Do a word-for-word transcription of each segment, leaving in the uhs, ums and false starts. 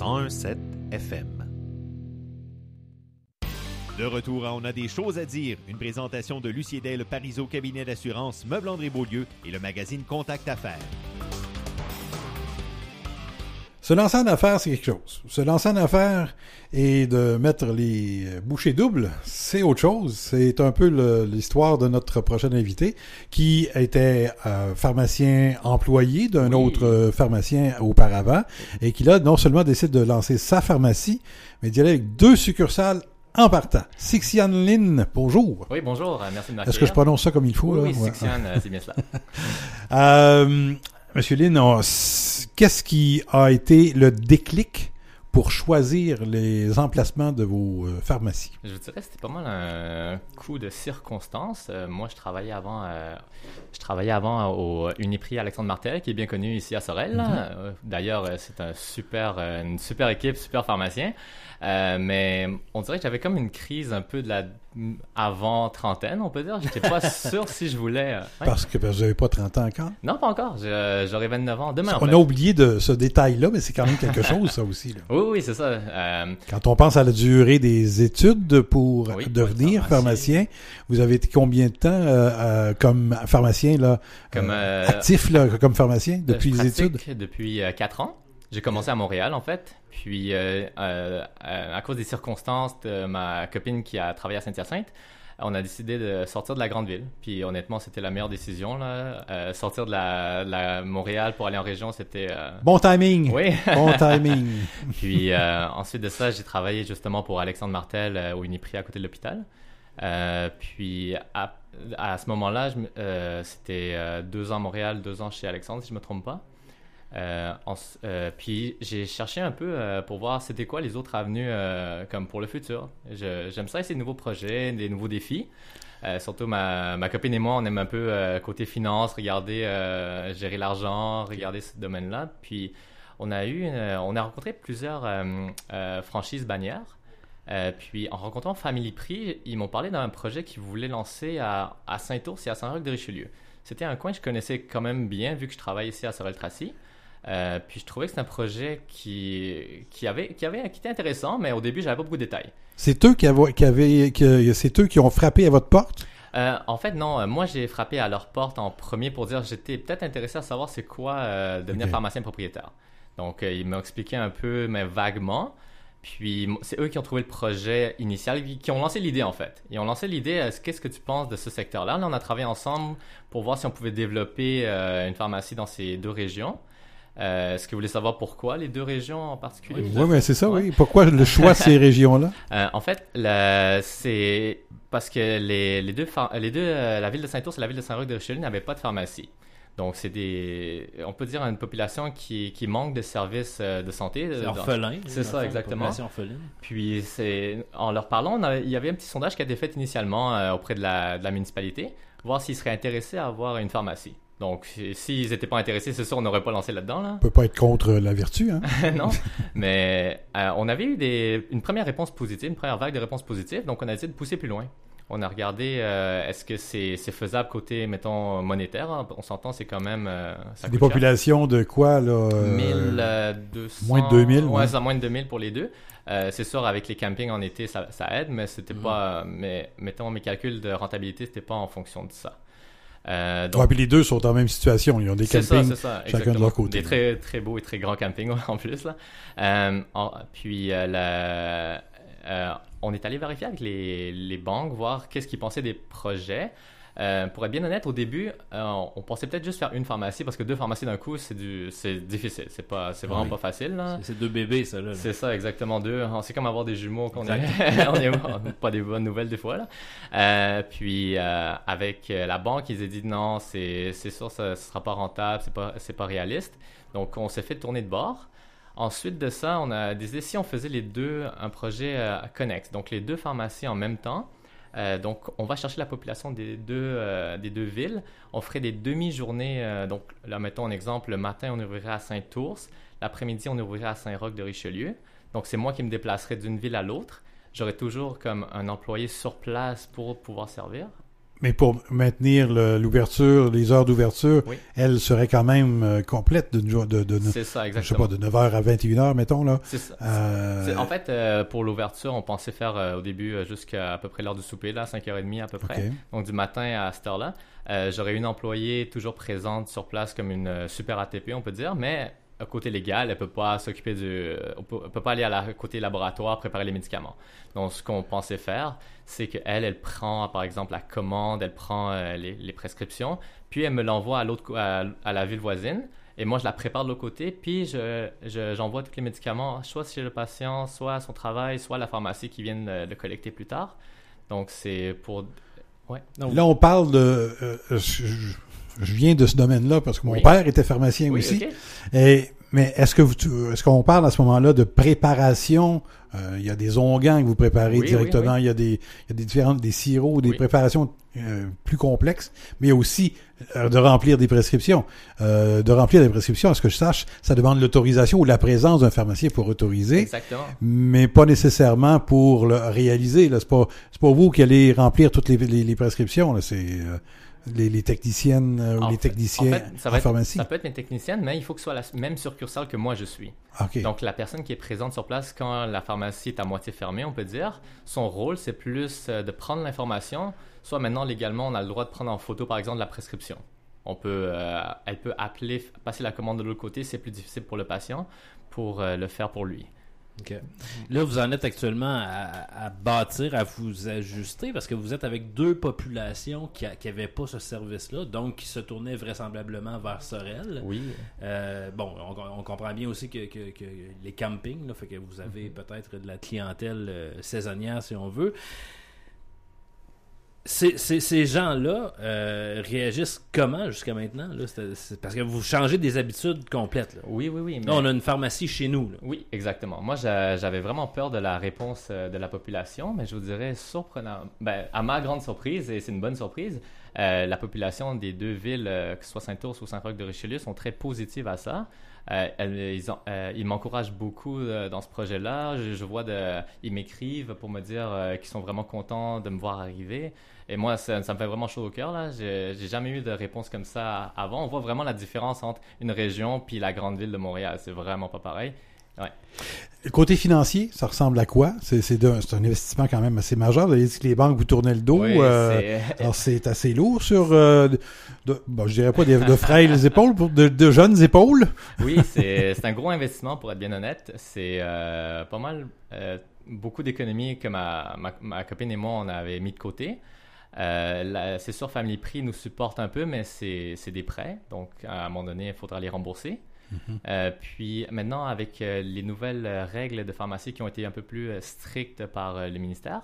cent un virgule sept F M. De retour à On a des choses à dire, une présentation de Lucie Day, le Parizeau cabinet d'assurance Meuble André Beaulieu et le magazine Contact Affaires. Se lancer en affaires, c'est quelque chose. Se lancer en affaires et de mettre les bouchées doubles, c'est autre chose. C'est un peu le, l'histoire de notre prochain invité qui était euh, pharmacien employé d'un oui. autre euh, pharmacien auparavant et qui là non seulement décide de lancer sa pharmacie, mais d'y aller avec deux succursales en partant. Sixian Lin, bonjour. Oui, bonjour. Merci de m'accueillir. Est-ce que je prononce ça comme il faut? Oui, là? oui, Ouais. Sixian, c'est bien cela. euh, Monsieur Lin, on, qu'est-ce qui a été le déclic pour choisir les emplacements de vos euh, pharmacies? Je vous dirais que c'était pas mal un coup de circonstance. Euh, moi, je travaillais avant, euh, je travaillais avant au Uniprix Alexandre Martel, qui est bien connu ici à Sorel. Mm-hmm. Euh, d'ailleurs, c'est un super, euh, une super équipe, super pharmacien. Euh, mais on dirait que j'avais comme une crise un peu de la avant trentaine, on peut dire. J'étais pas sûr si je voulais. Euh, ouais. Parce que parce que vous n'avez pas trente ans encore? Non, pas encore. Je, j'aurai vingt-neuf ans demain. On en fait. a oublié de ce détail-là, mais c'est quand même quelque chose, ça aussi. Là. Oui, oui, c'est ça. Euh... Quand on pense à la durée des études pour oui, devenir pour pharmacien, vous avez été combien de temps euh, euh, comme pharmacien là, comme, euh, euh, actif là, comme pharmacien depuis les études? Depuis euh, quatre ans. J'ai commencé à Montréal, en fait. Puis, euh, euh, à cause des circonstances de ma copine qui a travaillé à Saint-Hyacinthe, on a décidé de sortir de la grande ville. Puis, honnêtement, c'était la meilleure décision, là. Euh, sortir de la, la Montréal pour aller en région, c'était... Euh... Bon timing! Oui! Bon timing! Puis, euh, ensuite de ça, j'ai travaillé justement pour Alexandre Martel euh, au Uniprix à côté de l'hôpital. Euh, puis, à, à ce moment-là, je, euh, c'était euh, deux ans à Montréal, deux ans chez Alexandre, si je ne me trompe pas. Euh, en, euh, puis j'ai cherché un peu euh, pour voir c'était quoi les autres avenues euh, comme pour le futur. Je, j'aime ça essayer de nouveaux projets, des nouveaux défis. Euh, surtout ma, ma copine et moi, on aime un peu euh, côté finance, regarder, euh, gérer l'argent, regarder ce domaine-là. Puis on a eu, une, on a rencontré plusieurs euh, euh, franchises bannières. Euh, puis en rencontrant Family Prix, ils m'ont parlé d'un projet qu'ils voulaient lancer à, à Saint-Ours et à Saint-Roch-de-Richelieu. C'était un coin que je connaissais quand même bien vu que je travaille ici à Sorel-Tracy. Euh, puis je trouvais que c'était un projet qui, qui, avait, qui, avait, qui était intéressant, mais au début, j'avais pas beaucoup de détails. C'est eux qui avaient, qui avaient, qui, c'est eux qui ont frappé à votre porte? Euh, en fait, non. Moi, j'ai frappé à leur porte en premier pour dire que j'étais peut-être intéressé à savoir c'est quoi euh, devenir okay. pharmacien propriétaire. Donc, euh, ils m'ont expliqué un peu, mais vaguement. Puis, c'est eux qui ont trouvé le projet initial, qui ont lancé l'idée, en fait. Ils ont lancé l'idée, euh, qu'est-ce que tu penses de ce secteur-là? Là, on a travaillé ensemble pour voir si on pouvait développer euh, une pharmacie dans ces deux régions. Euh, est-ce que vous voulez savoir pourquoi les deux régions en particulier? Oui, mais c'est ça, ouais. oui. Pourquoi le choix de ces régions-là? Euh, en fait, le, c'est parce que les, les deux, les deux euh, la ville de Saint-Ours et la ville de Saint-Roch-de-Richelieu n'avaient pas de pharmacie. Donc, c'est des, on peut dire une population qui, qui manque de services de santé. C'est orphelin. C'est ça, exactement. Population orpheline. Puis, c'est, en leur parlant, on avait, il y avait un petit sondage qui a été fait initialement euh, auprès de la, de la municipalité, voir s'ils seraient intéressés à avoir une pharmacie. Donc, s'ils n'étaient pas intéressés, c'est sûr, on n'aurait pas lancé là-dedans. Là. On ne peut pas être contre la vertu, hein? Non, mais euh, on avait eu des, une première réponse positive, une première vague de réponses positives, donc on a décidé de pousser plus loin. On a regardé, euh, est-ce que c'est, c'est faisable côté, mettons, monétaire? Hein? On s'entend, c'est quand même... Euh, ça des populations cher. De quoi, là? Euh, mille deux cents... Moins de deux mille? Ouais, ouais. Ça, moins de deux mille pour les deux. Euh, c'est sûr, avec les campings en été, ça, ça aide, mais c'était mmh. pas... Mais, mettons, mes calculs de rentabilité, c'était pas en fonction de ça. Euh, donc, ouais, puis les deux sont en même situation. Ils ont des campings, ça, ça, chacun de leur côté. Des très, très beaux et très grands campings en plus. Là. Euh, en, puis, euh, la, euh, on est allé vérifier avec les, les banques, voir qu'est-ce qu'ils pensaient des projets. Euh, pour être bien honnête, au début, euh, on pensait peut-être juste faire une pharmacie parce que deux pharmacies d'un coup, c'est du, c'est difficile. C'est pas, c'est vraiment oui. pas facile. Là. C'est, c'est deux bébés, ça. Là, là. C'est ça, exactement deux. C'est comme avoir des jumeaux qu'on est, on est pas des bonnes nouvelles des fois. Là. Euh, puis euh, avec la banque, ils ont dit non, c'est, c'est sûr, ça ne sera pas rentable, c'est pas, c'est pas réaliste. Donc, on s'est fait tourner de bord. Ensuite de ça, on a décidé si on faisait les deux, un projet euh, connexe, donc les deux pharmacies en même temps. Euh, donc, on va chercher la population des deux, euh, des deux villes. On ferait des demi-journées. Euh, donc, là, mettons un exemple. Le matin, on ouvrirait à Saint-Ours. L'après-midi, on ouvrirait à Saint-Roch-de-Richelieu. Donc, c'est moi qui me déplacerai d'une ville à l'autre. J'aurais toujours comme un employé sur place pour pouvoir servir. Mais pour maintenir le, l'ouverture, les heures d'ouverture, Oui. elle serait quand même euh, complète de, de, de, de, C'est ça, je sais exactement. pas, de neuf heures à vingt et une heures, mettons, là. C'est ça. Euh, C'est- en fait, euh, pour l'ouverture, on pensait faire euh, au début euh, jusqu'à à peu près l'heure du souper, là, cinq heures trente à peu près. OK. Donc du matin à cette heure-là. Euh, j'aurais une employée toujours présente sur place comme une euh, super A T P, on peut dire, mais à côté légal, elle peut pas s'occuper du... euh, On peut, on peut pas aller à la côté laboratoire préparer les médicaments. Donc ce qu'on pensait faire, c'est qu'elle, elle prend par exemple la commande, elle prend euh, les, les prescriptions, puis elle me l'envoie à, l'autre, co- à, à la ville voisine. Et moi, je la prépare de l'autre côté, puis je, je- j'envoie tous les médicaments, soit chez le patient, soit à son travail, soit à la pharmacie qui viennent euh, le collecter plus tard. Donc, c'est pour... Ouais. Donc, Là, on parle de... euh, je, je- je viens de ce domaine-là parce que mon Oui. père était pharmacien Oui, aussi. ok. Et, mais est-ce que vous, tu- est-ce qu'on parle à ce moment-là de préparation? Euh, il y a des onguents que vous préparez Oui, directement. oui, oui. Il y a des, il y a des différentes, des sirops, des Oui. préparations euh, plus complexes, mais aussi euh, de remplir des prescriptions. Euh, de remplir des prescriptions, à ce que je sache, ça demande l'autorisation ou la présence d'un pharmacien pour autoriser, Exactement. mais pas nécessairement pour le réaliser. Là, c'est pas, c'est pas vous qui allez remplir toutes les, les, les prescriptions. Là, c'est euh, les, les techniciennes euh, ou En les fait- techniciens en fait, ça en va être- pharmacie. Ça peut être une technicienne, mais il faut que ce soit la même succursale que moi je suis. OK. Donc, la personne qui est présente sur place quand la pharmacie est à moitié fermée, on peut dire, son rôle, c'est plus euh, de prendre l'information. Soit maintenant, légalement, on a le droit de prendre en photo, par exemple, la prescription. On peut, euh, elle peut appeler, passer la commande de l'autre côté, c'est plus difficile pour le patient, pour euh, le faire pour lui. OK. Là, vous en êtes actuellement à, à bâtir, à vous ajuster, parce que vous êtes avec deux populations qui n'avaient pas ce service-là, donc qui se tournaient vraisemblablement vers Sorel. Oui. Euh, bon, on, on comprend bien aussi que, que, que les campings, là, fait que vous avez peut-être de la clientèle euh, saisonnière, si on veut. Ces, ces, ces gens-là euh, réagissent comment jusqu'à maintenant? Là? C'est, c'est parce que vous changez des habitudes complètes. Là, Oui, oui, oui. là on a une pharmacie chez nous. Là. Oui, exactement. Moi, j'a- j'avais vraiment peur de la réponse euh, de la population, mais je vous dirais surprenant. Ben, à ma grande surprise, et c'est une bonne surprise, euh, la population des deux villes, euh, que ce soit Saint-Ours ou Saint-Roch-de-Richelieu, sont très positives à ça. Euh, elles- ils, ont- euh, ils m'encouragent beaucoup euh, dans ce projet-là. Je, je vois de, ils m'écrivent pour me dire euh, qu'ils sont vraiment contents de me voir arriver. Et moi, ça, ça me fait vraiment chaud au cœur, là. J'ai, j'ai jamais eu de réponse comme ça avant. On voit vraiment la différence entre une région puis la grande ville de Montréal. C'est vraiment pas pareil. Ouais. Le côté financier, ça ressemble à quoi? C'est, c'est, de- c'est un investissement quand même assez majeur. Vous avez dit que les banques vous tournaient le dos. Oui, euh, c'est- alors, c'est assez lourd sur, euh, de, de- bon, je dirais pas de, de frêles épaules, pour- de, de jeunes épaules. Oui, c'est, c'est un gros investissement, pour être bien honnête. C'est euh, pas mal, euh, beaucoup d'économies que ma, ma, ma copine et moi, on avait mis de côté. Euh, la- c'est sûr, Family Prix nous supporte un peu, mais c'est, c'est des prêts. Donc, à un moment donné, il faudra les rembourser. Mm-hmm. Euh, puis maintenant, avec euh, les nouvelles euh, règles de pharmacie qui ont été un peu plus euh, strictes par euh, le ministère,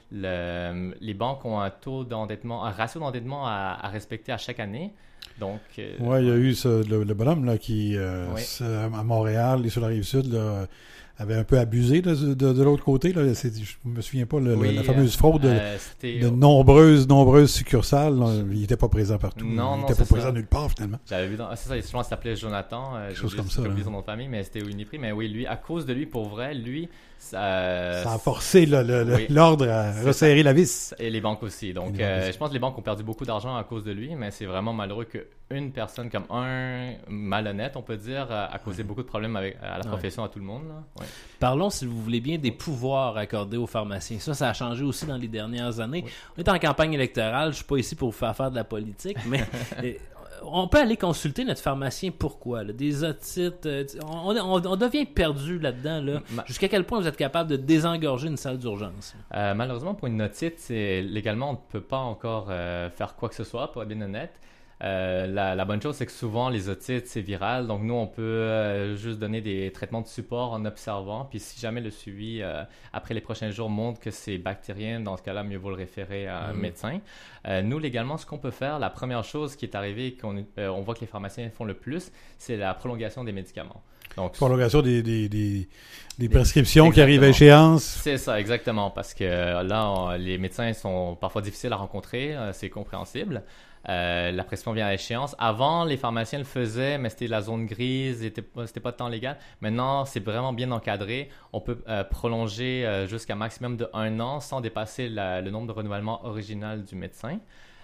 le- les banques ont un taux d'endettement, un ratio d'endettement à, à respecter à chaque année. Donc, euh, Ouais, il y a eu ce, le, le bonhomme là, qui, euh, Oui. c'est, à Montréal et sur la Rive-Sud, là, avait un peu abusé là, de, de, de l'autre côté. Là. C'est, je me souviens pas, le- oui, la fameuse fraude de, euh, c'était- de nombreuses, nombreuses succursales. Là. Il n'était pas présent partout. Non, il non, n'était pas c'est présent ça. nulle part, finalement. J'avais vu dans... ah, c'est ça, souvent, il s'appelait Jonathan. Euh, Quelque j'ai chose oublié- comme ça, J'ai oublié hein. son nom de famille, mais c'était Uniprix. Mais oui, lui, à cause de lui, pour vrai, lui, ça... Ça a forcé le- le- le- Oui. l'ordre à C'est resserrer la vis. Et les banques aussi. Donc, Et les banques euh, aussi. je pense que les banques ont perdu beaucoup d'argent à cause de lui, mais c'est vraiment malheureux qu'une personne comme un malhonnête, on peut dire, a, a causé beaucoup de problèmes avec, à la Ouais. profession, à tout le monde. Là. Ouais. Parlons, si vous voulez bien, des pouvoirs accordés aux pharmaciens. Ça, ça a changé aussi dans les dernières années. Oui. On est en campagne électorale, je suis pas ici pour vous faire faire de la politique, mais euh, on peut aller consulter notre pharmacien. Pourquoi? Là? Des otites, euh, on, on, on devient perdu là-dedans. Là. Ma- Jusqu'à quel point vous êtes capable de désengorger une salle d'urgence? Euh, malheureusement, pour une otite, c'est... légalement, on ne peut pas encore euh, faire quoi que ce soit, pour être bien honnête. Euh, la, la bonne chose, c'est que souvent, les otites, c'est viral. Donc, nous, on peut euh, juste donner des traitements de support en observant. Puis, si jamais le suivi, euh, après les prochains jours, montre que c'est bactérien, dans ce cas-là, mieux vaut le référer à un Mhm. médecin. Euh, nous, légalement, ce qu'on peut faire, la première chose qui est arrivée et qu'on euh, on voit que les pharmaciens font le plus, c'est la prolongation des médicaments. Donc, Prolongation des, des, des, des Des- prescriptions qui arrivent à exactement. échéance. C'est ça, exactement, parce que euh, là, on- les médecins sont parfois difficiles à rencontrer, euh, c'est compréhensible. Euh, la prescription vient à échéance. Avant, les pharmaciens le faisaient, mais c'était la zone grise, c'était pas, c'était pas tant légal. Maintenant, c'est vraiment bien encadré. On peut euh, prolonger euh, jusqu'à un maximum de un an sans dépasser la- le nombre de renouvellements original du médecin.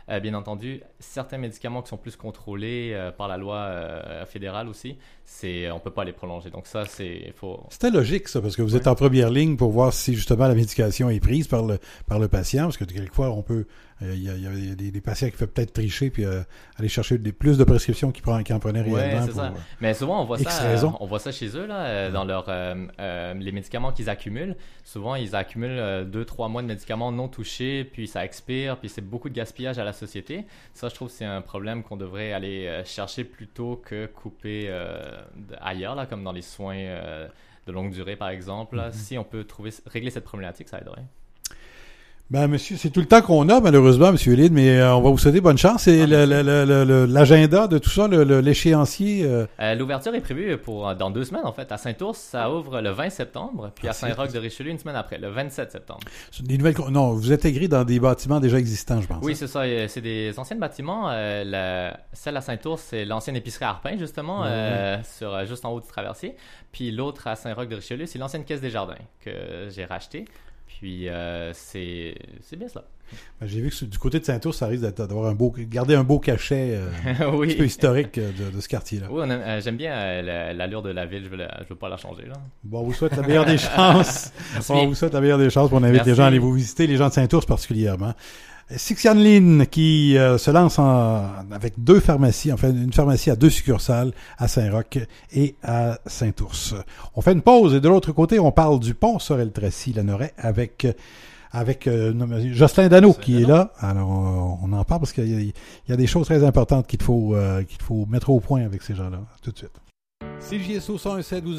Euh, bien entendu, certains médicaments qui sont plus contrôlés euh, par la loi euh, fédérale aussi, c'est, on peut pas les prolonger. Donc ça, c'est... Faut... C'était logique, ça, parce que vous êtes Ouais. en première ligne pour voir si, justement, la médication est prise par le, par le patient, parce que quelquefois, on peut... Il euh, y, a, y a des, des patients qui peuvent peut-être tricher puis euh, aller chercher des, plus de prescriptions qu'ils, prend, qu'ils en prenaient Ouais, réellement. c'est pour, ça. euh, Mais souvent, on voit X ça, euh, raisons. on voit ça chez eux, là, euh, dans leur, euh, euh, les médicaments qu'ils accumulent. Souvent, ils accumulent euh, deux, trois mois de médicaments non touchés, puis ça expire, puis c'est beaucoup de gaspillage à la société. Ça, je trouve que c'est un problème qu'on devrait aller euh, chercher plutôt que couper euh, ailleurs, là, comme dans les soins euh, de longue durée, par exemple. Là. Mm-hmm. Si on peut trouver, régler cette problématique, ça aiderait. Ben, monsieur, c'est tout le temps qu'on a, malheureusement, monsieur Lid, mais euh, on va vous souhaiter bonne chance. C'est ah, le, le, le, le, l'agenda de tout ça, le, le, l'échéancier. Euh... Euh, l'ouverture est prévue pour dans deux semaines, en fait. À Saint-Ours, ça ouvre le vingt septembre, puis ah, à Saint-Roch-de-Richelieu, une semaine après, le vingt-sept septembre. Des nouvelles... Non, vous intégrez dans des bâtiments déjà existants, je pense. Oui, hein? c'est ça. C'est des anciens bâtiments. Euh, la... Celle à Saint-Ours, c'est l'ancienne épicerie Arpin, justement, oui, euh, oui. Sur, juste en haut du traversier. Puis l'autre à Saint-Roch-de-Richelieu, c'est l'ancienne Caisse des Jardins que j'ai rachetée. Puis euh, c'est, c'est bien cela. Ben, j'ai vu que du côté de Saint-Ours, ça risque d'avoir un beau, garder un beau cachet euh, oui. un petit peu historique de, de ce quartier-là. Oui, on a, euh, j'aime bien euh, l'allure de la ville. Je veux, la, je veux pas la changer. Là. Bon, on vous souhaite la meilleure des chances. On vous souhaite la meilleure des chances. On invite Merci. Les gens à aller vous visiter, les gens de Saint-Ours particulièrement. Sixiane Lin qui euh, se lance en, avec deux pharmacies, enfin une pharmacie à deux succursales à Saint-Roch et à Saint-Ours. On fait une pause et de l'autre côté, on parle du pont Sorel-Tracy-Lanoraie avec avec euh, Jocelyn Dano qui Dano. Est là. Alors on, on en parle parce qu'il y a, il y a des choses très importantes qu'il faut euh, qu'il faut mettre au point avec ces gens-là tout de suite. C J S O cent un sept